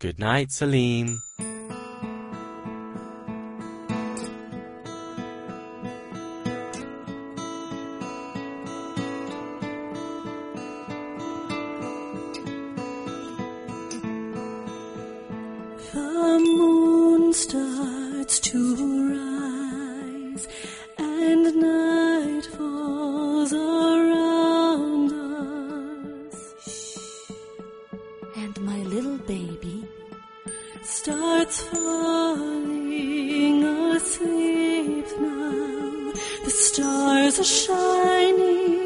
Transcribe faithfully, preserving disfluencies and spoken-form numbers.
Good night, Salim. The moon starts to rise and night falls around us. And my little baby starts falling asleep now. The stars are shining